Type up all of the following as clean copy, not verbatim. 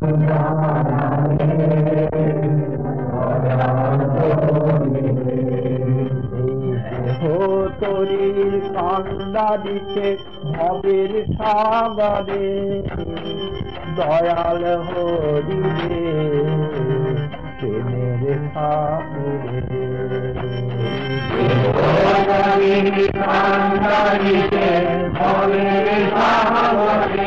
তরির কান্ডা দিছে ভবের সাগরে দয়াল হরি রে প্রেমের ঠাকুরে কান্ডা দিছে ভবের সাগরে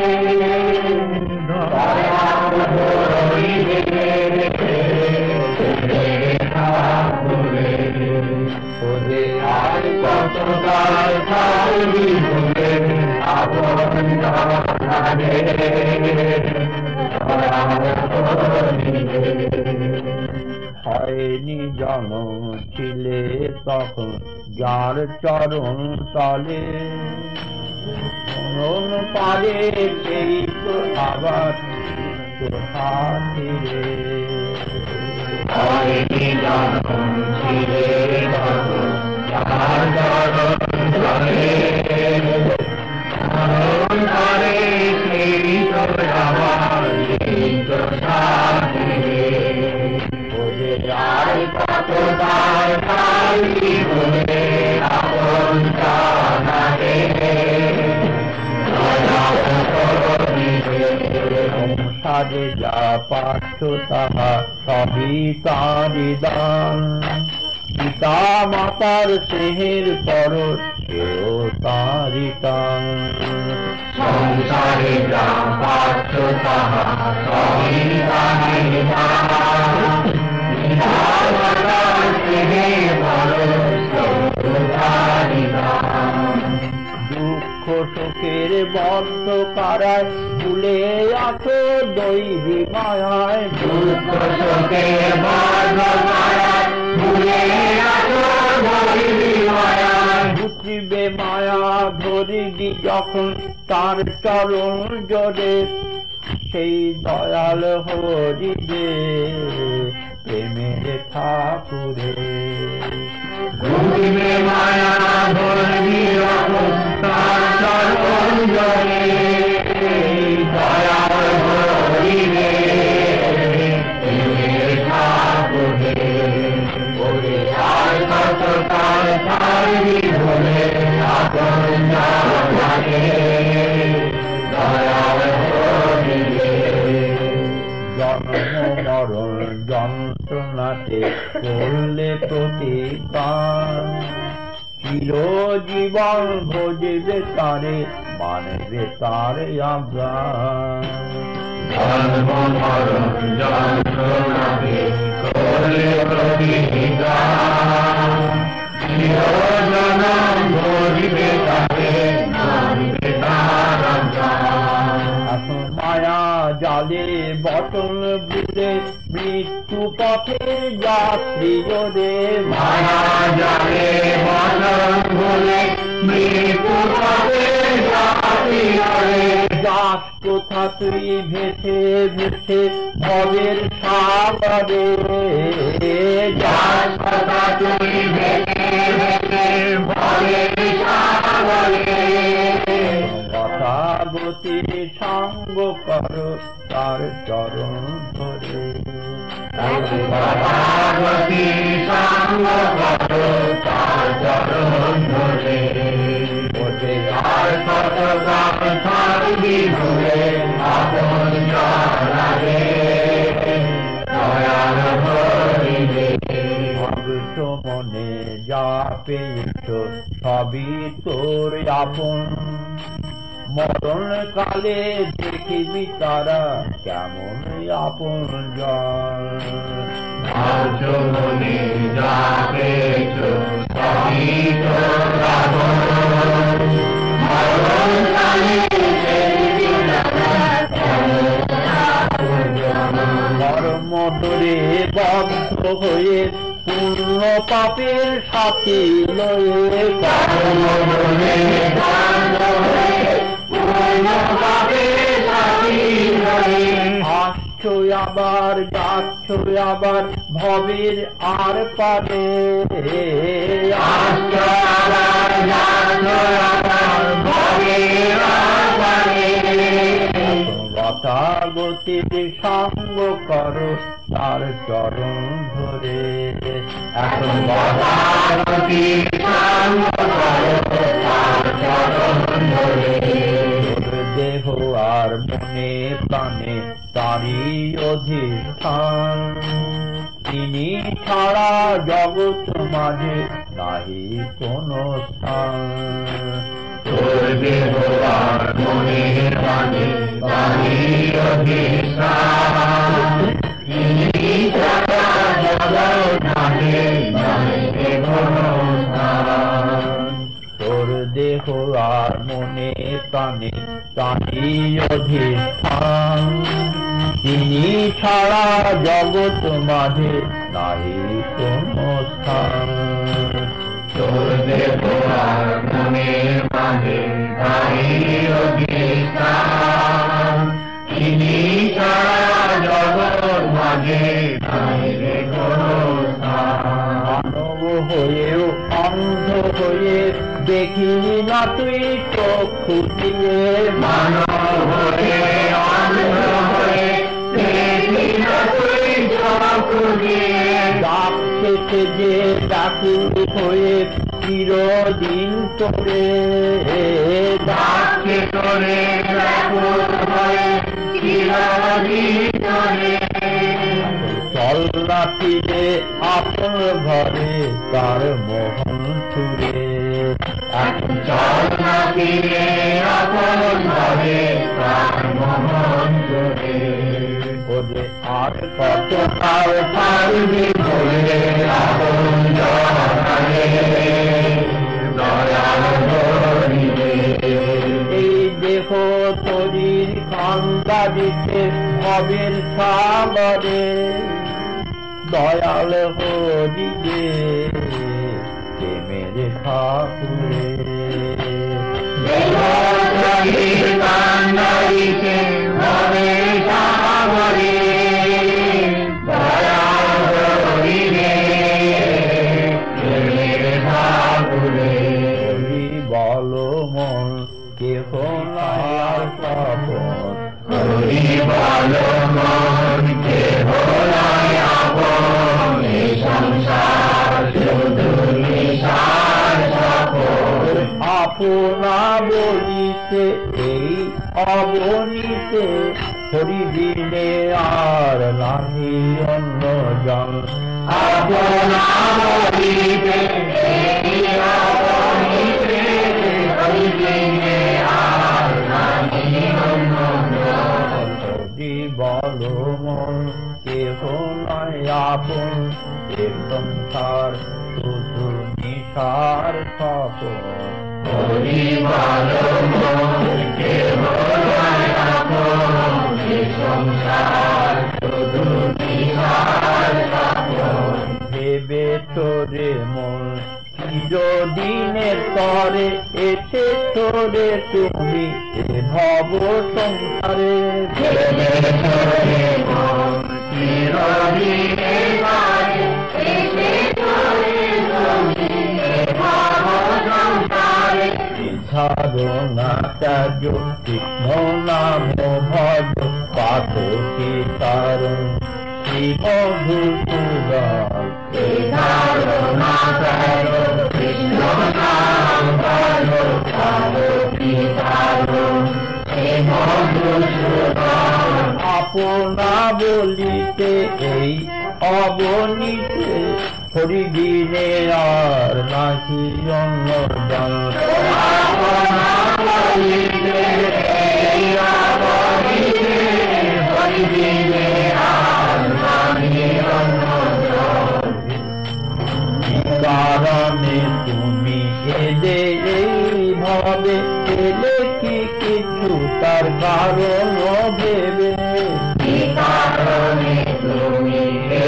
দয়াল হরি রে প্রেমের ঠাকুরে ওরে আর কত কাল থাকবি বলে আপন জানে হয়নি জন্ম ছিলে তখন যার চরণ তলে মরণ পারে সেই তো আবার তো হাতিরে হয়নি জন্ম ছিলে তখন যার চরণ তলে মরণ পারে সেই তো আবার সেই তো হাতিরে আর কত কাল থাকবি বলে আপন জানে সংসারে যা পাচ্ছ তাহা সবই তাঁরই দান পিতা মাতার স্নেহের পর সেও তাঁরই টান সংসারে যা পাচ্ছ তাহা সবই তাঁরই দান দুঃখ শোকের বদ্ধ কারায় ভুলে আছো দৈবী মায়ায় দুঃখ শোকের বদ্ধ কারায় ভুলে আছো দৈবী মায়ায় বুঝিবে মায়া ধরিবি যখন তার চরণ জোরে সেই দয়াল হরিবে প্রেমের ঠাকুরে ঘুরিবে মায়া ধরবি যখন তার চরণ জোরে দয়াল হরিবে প্রেমের ঠাকুরে ওরে আর কত কাল থাকবি বলে আপন জানে দয়াল হরিবে জন্ম মরণ যন্ত্রণাতে করলে প্রতিকার চিরজীবন ভজবে তারে মানবে তার আজ্ঞা জন্ম মরণ যন্ত্রণাতে করলে প্রতিকার চিরজনম ভজবে তারে মানবে তার আজ্ঞা মায়া জালে বটল বুড়ে মৃত্যু পথে যাত্রী রে মায়া জালে বটল বুড়ে মৃত্যু পথে যাত্রী রে যাস কোথা তুই ভেসে ভেসে ভবের সাগরে যাস কোথা তুই ভেসে ভেসে ভবের সাগরে গতির সঙ্গ করো তার চরণ ধরে গতির সঙ্গ করো তার চরণ ধরে ওতে আর কত কাল থাকবি বলে আপন জানে দয়াল হরিবে ভক্ত মনে যা পেয়েছ সবই তোর আপন মরণ কালে দেখিবি তারা কেমন আপন জন মনে যাবে সবই তোর আপন মরণ কালে দেখিবি তারা কেমন আপন জন কর্ম ধরে বদ্ধ হয়ে পূর্ণ পাপের সাথী লয়ে কর্ম ধরে বদ্ধ হয়ে আসছো আবার যাচ্ছ আবার ভবের আর পারে আসছো আবার যাচ্ছ আবার ভবের আর পারে তথাগতির সঙ্গ করো তার চরণ ধরে। এখন তথাগতির সঙ্গ করো তার চরণ ধরে। দেহ আর মনে প্রাণে তারই অধিষ্ঠান, তিনি ছাড়া জগৎ মাঝে নাহি কোন স্থান। তোর দেহ আর মনে প্রাণে তারই অধিষ্ঠান, তিনি ছাড়া জগৎ মাঝে নাহি কোন স্থান। তোর দেহ আর মনে প্রাণে তারই অধিষ্ঠান, তিনি ছাড়া জগৎ মাঝে নাহি কোন স্থান। তোর দেহ আর মনে প্রাণে তারই অধিষ্ঠান, তিনি ছাড়া জগৎ মাঝে নাহি কোন স্থান। মানব হয়েও অন্ধ হয়ে দেখিলি না তুই চক্ষু দিয়ে, মানব হয়ে অন্ধ হয়ে দেখিলি না তুই চক্ষু দিয়ে। ডাক শেষে যে ডাকুলি হয়ে চিরদিন তোরে, ডাক শেষে ডাকুল হয়ে চিরদিন তোরে। চল না ফিরে আপন ঘরে তার মোহন ছুড়ে, এখন চল না ফিরে আপন ঘরে তার মোহন ছুড়ে। ওরে আর কত কাল পারবি বলে আপন জনে দয়াল ধরিবে। এই দেহ শরীর কান্দা দিতে ভবের সাগরে, দয়াল হরিবে প্রেমের ঠাকুরে। দেহ শরীর কান্দা দিতে ভবের সাগরে, দয়াল হরিবে প্রেমের ঠাকুরে। হরি বল মন কেহ নাই আপন, হরি বল মন কেহ নাই আপন। এই সংসার শুধু নিশার সপন, আপনা বলিতে এই অবনীতে হরি বিনে আর নাহি অন্য জন। আপনা বলিতে এই অবনীতে হরি বিনে আর নাহি অন্য জন। হরি বল মন কেহ নাই আপন, এ সংসার শুধু নিশার সপন। হরি বল মন কেহ নাই আপন, এ সংসার শুধু নিশার সপন। ভেবে তোরে মন চিরদিনের তরে এসে তোরে তুমি এ ভব সংসারে। ভেবে তোরে মন চিরদিনের তরে এসে তোরে তুমি এ ভব সংসারে। সাধনা ত্যাগ কৃষ্ণ নাম ভজ পাঠকি কারণ শ্রী মধুসূদন। সাধনা ত্যাগ কৃষ্ণ নাম ভজ পাঠকি কারণ শ্রী মধুসূদন। আপনা বলিতে এই অবনীতে হরি বিনে আর নাহি অন্য জন। আপনা বলিতে এই অবনীতে হরি বিনে আর নাহি অন্য জন। কারণে তুমি এলে এই ভাবে এলে কি কিছু তার কারণ ভেবে। কারণে তুমি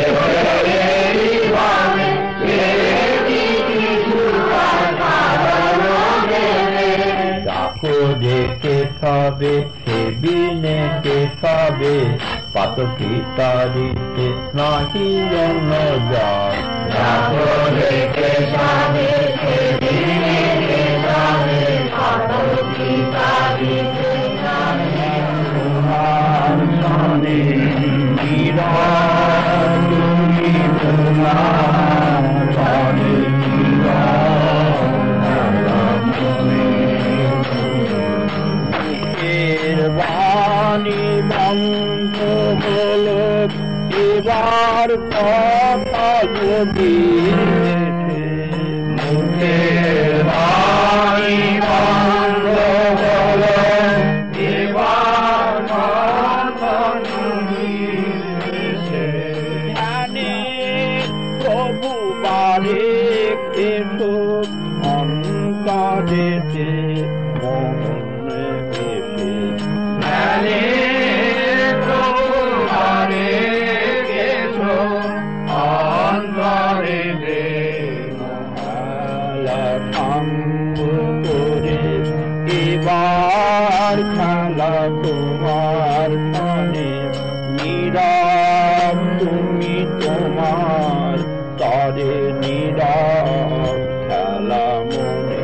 ডাকো দেখে সবে সে বিনে কে সবে পাতকি তারিতে নাহি অন্য জন। ডাকো দেখে সবে সে বিনে কে সবে পাতকি তারিতে নাহি অন্য জন। বাণী বন্ধ হল এবার কথা যদি মুখের বাণী বন্ধ হল এবার কথা যদি জ্ঞানে প্রভু বারে এসো অন্তরেতে এবার খেলা তোমার সনে নীরব তুমি তোমার তরে নীরব খেলা মনে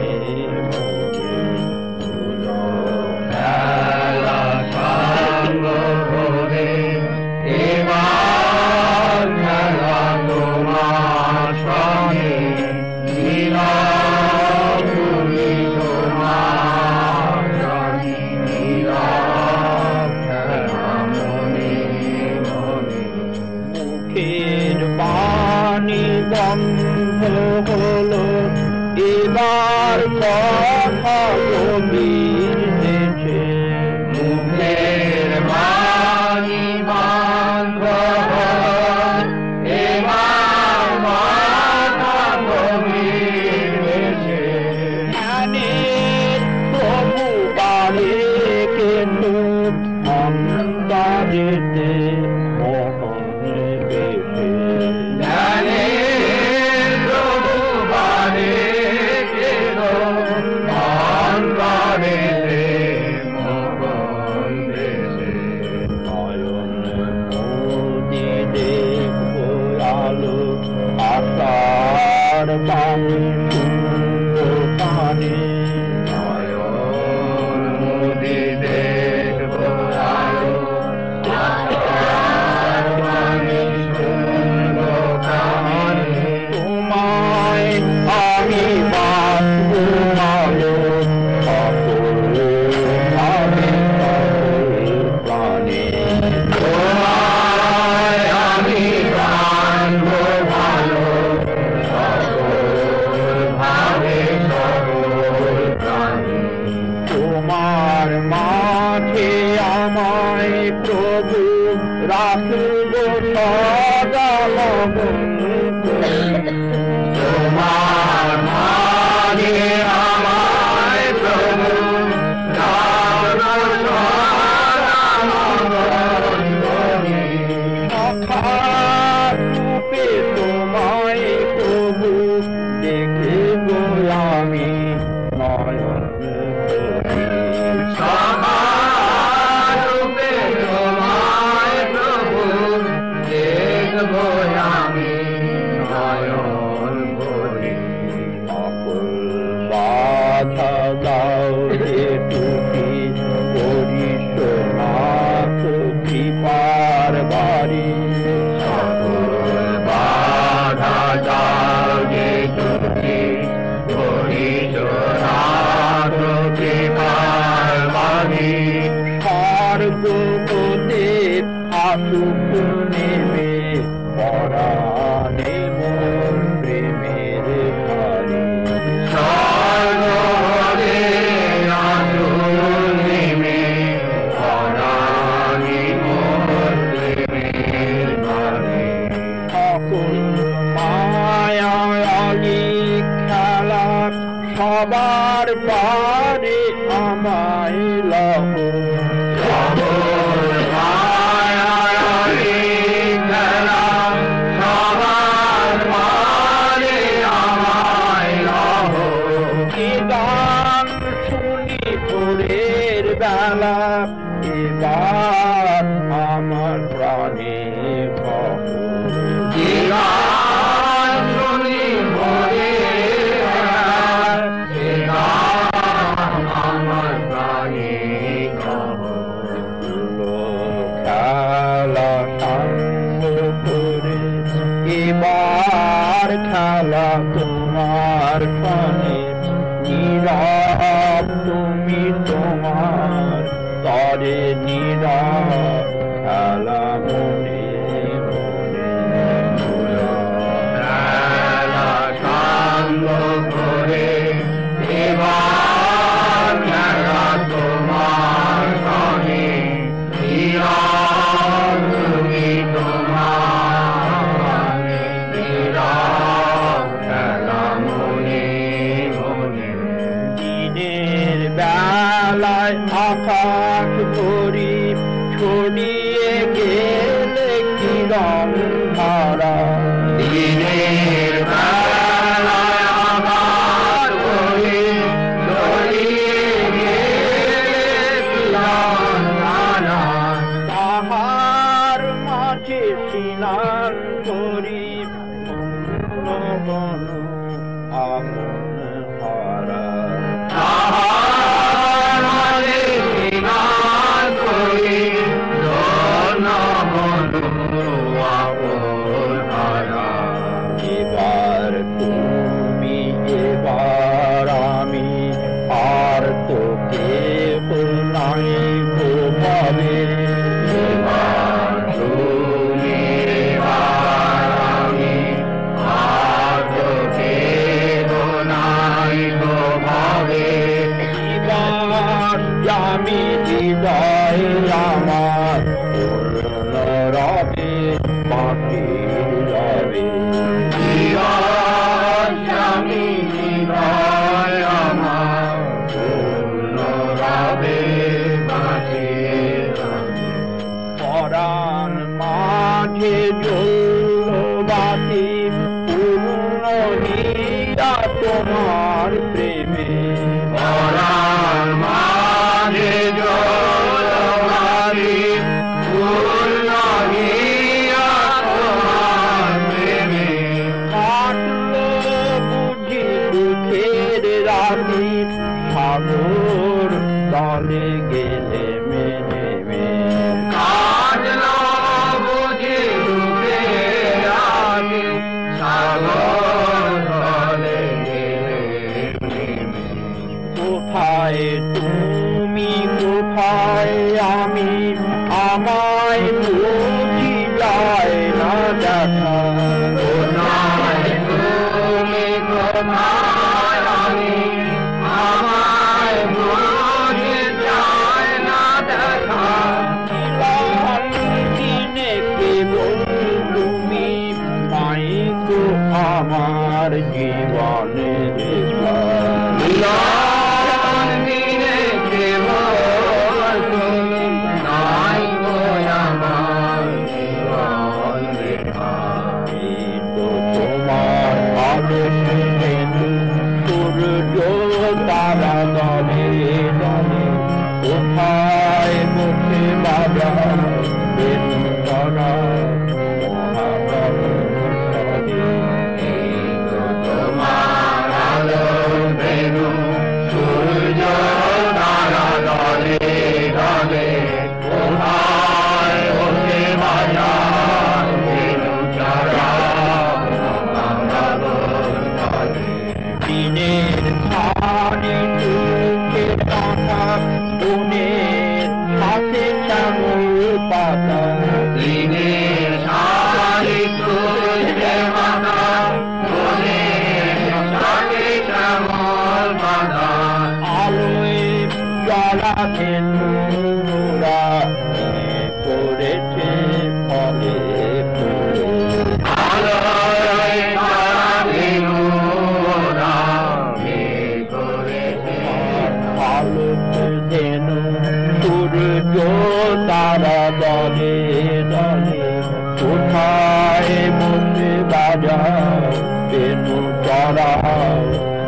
খেলা সঙ্গ করে এবার খেলা তোমার সনে নীরব তুমি তোমার মুখের বাণী বন্ধ হলো এবার কথা গভীর দেশে মুখের বাণী বন্ধ হলো এবার কথা গভীর দেশে জ্ঞানের প্রভু বাড়ে কিন্তু অন্তরেতে আশার বাণী সুন্দর পানে নয়ন নদী দেখব আলো আশার বাণী সুন্দর পানে তোমায় আমি বাঁচব আলো সকল ভাবে সকল প্রাণে তোমায় আমি বাঁচব ভালো তোমার মাঝে আমায় প্রভু রাখব সদা লগন তোমার মাঝে আমায় প্রভু রাখব সদা লগন রূপে তোমায় প্রভু দেখব আমি নয়ন রূপে তোমায় প্রভু দেখব আমি নয়ন ভরে অকুল বাধা দাও হে টুটি করিস নাথ কৃপার বাড়ি সকল বাধা দাও হে টুটি করিস নাথ কৃপার বাড়ি স্বর্গপতে আসুক নেমে পরাণে মন প্রেমের ধারে স্বর্গপতে আসুক নেমে পরাণে মন প্রেমের ধারে সকল মায়ালি খেলা সবার পারে আমায় লহ সকল মায়ালি খেলা সবার রং ধারা দিনের বেলায় আমার বলি দলিয়ে গেছিলাম নানা তাহার মাঝে স্নান করি আপন হারা তাহার মাঝে স্নান করি ধন্য বন্ধু আপন হারা এবার তুমি এবার আমি আর তো কেহ নাই গোপালে এবার তুমি এবার আমি আর তো কেহ নাই গো ভাবে এবার আমি হৃদয় আমার পূর্ণ রবে মাটি রবে আমি হৃদয় আমার পূর্ণ রবে বাঁচিয়ে রবে পরাণ মাঝে জলবাতি পূর্ণ হীরা তোমার প্রেমে পরাণ মাঝে জলবাতি পূর্ণ হীরা তোমার প্রেমে কাটলো বুঝি দুঃখের রাতি সাগর তলে গেলে মেনে কাজলো বুঝি দুঃখের রাতি সাগর তলে গেলে নেমে। কোথায় তুমি কোথায় আমি আমায় বুঝি যায় না দেখা কোথায় তুমি কোথায় আমি আমায় বুঝে যায় না দেখা দিনে কেবল তুমি নাই তো আমার জীবনের মিলন দিনে কেবল তুমি নাই গো আমার জীবন রেখা তো তোমার আলো সূর্য তারা দলে দলে কোথায় বসে বাজা বেনু তারা এই তো তোমার আলো বেনু সূর্য তারা দলে দলে কোথায় বসে বাজার বেনু তারা দিনের ছাড়ি চুকে টাকা বনের সাথে চামল পাতা দিনের সারি তুলছে মাথা বনের সাথে শ্যামল বাঁধা আলোয় জ্বালাতে নোরা পড়েছে ফলে আলোয় তারা বেনু ওরা করেছে আলোতে যেন সূর্য তারা দলে দলে কোথায় বসে বাজাও বেনু চড়াও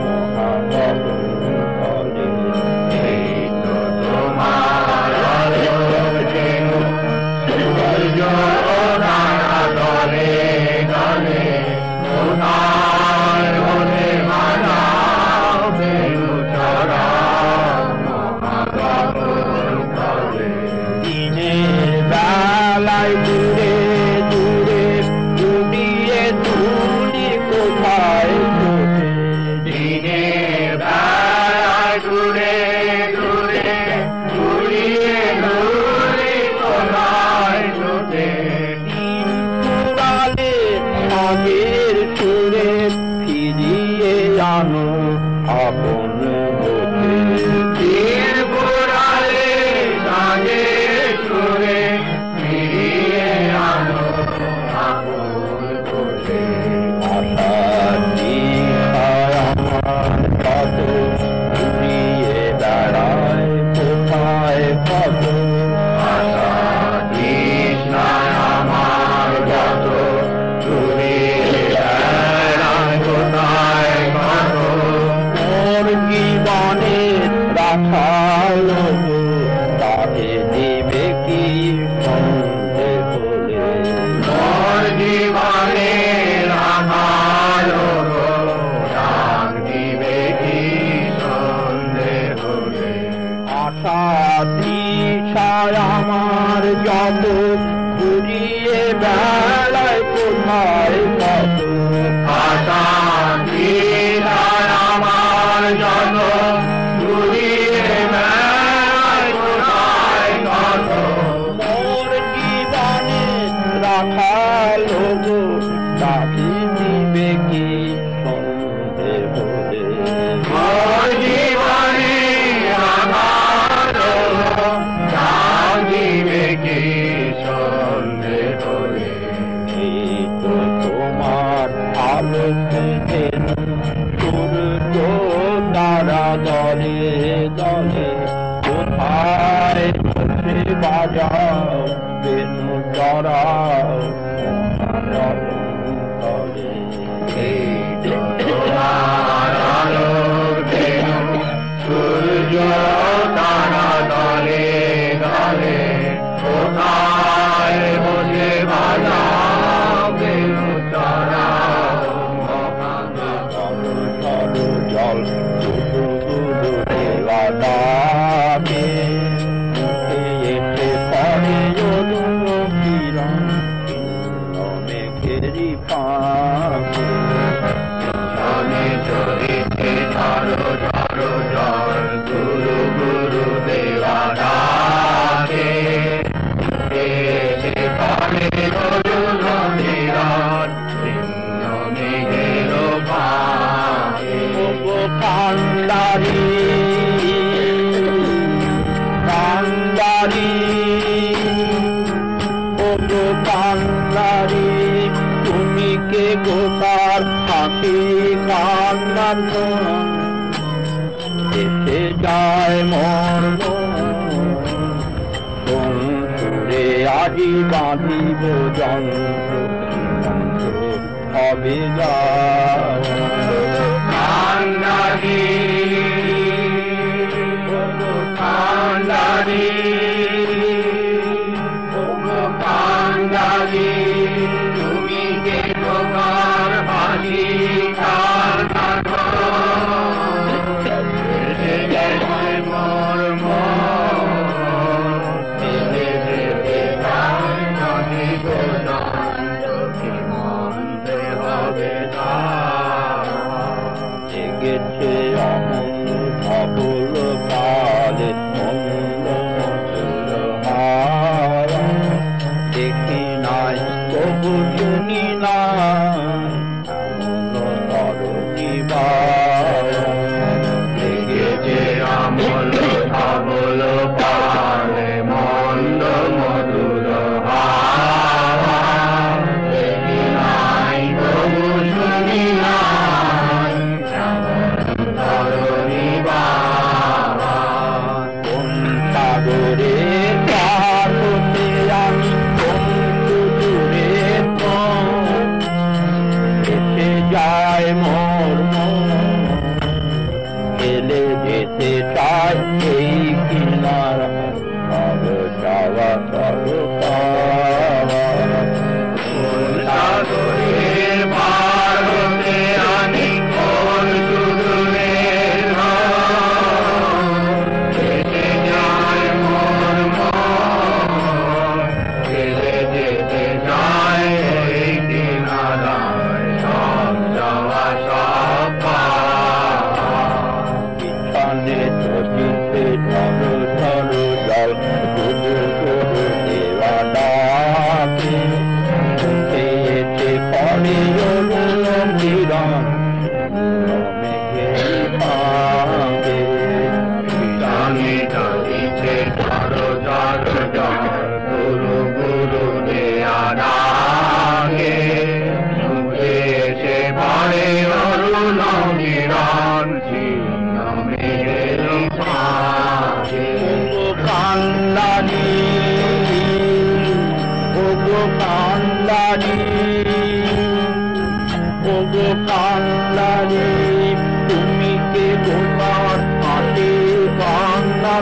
মহানগরে এই তো তোমার আলো বেনু সূর্য তারা দলে দলে কোথায় বসে বাজাও বেনু চড়াও মহানগর তলে দিনের বেলায় দূরে দূরে উড়িয়ে তুলি কোথায় বসে দিনের বেলায় দূরে দূরে ঘুরিয়ে ঘুরে কোথায় ছুটে কুড়ালে আগের সুরে ফিরিয়ে আনো আপন হতে তীর পোড়ালে সাজে সুরে ফিরিয়ে ঘুরিয়ে বেড়ায় কোথায় কত আশা দিদার আমার যত ঘুরিয়ে বেড়ায় কোথায় কত মোর জীবনে রাখাল গো ডাকি দিবে কি সন্ধে হলে মোর জীবনে আমার জাগিবে কি সন্ধে হলে এই তো তোমার আলো খুঁজে সূর্য তারা দলে দলে কোথায় বসে বাজাও বেনু চড়াও তলে এই তো তোমার আলোর বেনু সূর্য তারা দলে দলে কোথায় বসে বাজাও বেনু চড়াও জল গুরু গুরু দেওয়া ডাকে মুখে এসে পড়ে অরুণ কিরণ মেঘেরি ফাঁকে শনে চরিতে ঝড় ঝড় জল গুরু গুরু দেওয়া ডাকে এসে পড়ে অরুণ কিরণ ছিন্ন মেঘের ফাঁকে কান্দারি কান্দারি ওগো কান্দারি তুমি কে গোপার ফাঁকি কান্দার এসে যায় মর কোন সুরে আজি বাঁধিব যন্ত্র হবে কান্দারি কান্দারি কান্দারি তুমি কে গোপার ফাঁকি মোর মন্ত্রে হবে জেগেছে অমন ধবল কালে মন্দ মধুর হাওয়া দেখি নাই তবু শুনি নাই এমন তরণী বাবা জেগেছে আমল ধবল পালে মন্দ মধুর হাওয়া দেখি নাই তবু শুনি নাই এমন ধরণী বাবা কোন সাগরে পার হতে আমি কোন দূরে এসে যায় মোর এলে যেতে চাই এই কিনারা সব যাওয়া সব পাওয়া সাগরের পার হতে আনি কোন সুদূরের এসে যায় মোর মন ফেলে যেতে যায় এই কিনারায় সব যাওয়া সব পাওয়া পিছনে চলিতে ঝড় ঝড় জল গুরু গুরু দেওয়া ডাকে উঠে এসে পড়ে অরুণ কিরণ মেঘের ফাঁকে জানি জানিছে ঝড় ঝড় ঝড় গুরু গুরু দেয়া ডাকে মুখে এসে পড়ে অরুণ কিরণ ছিন্ন মেঘের ফাঁকে কান্দানি ওগো কান্দানি ওগো কান্দানি তুমি কে গোপার হাতে কান্দার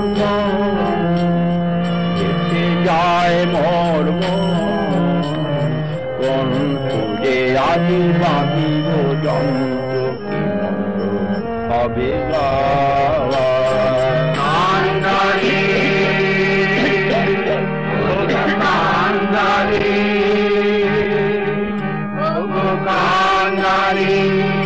এসে যায় মোর কোন সুরে আজি বাঁধিব যন্ত্র কি মন্ত্র হবে গাওয়া কান্দারি নারী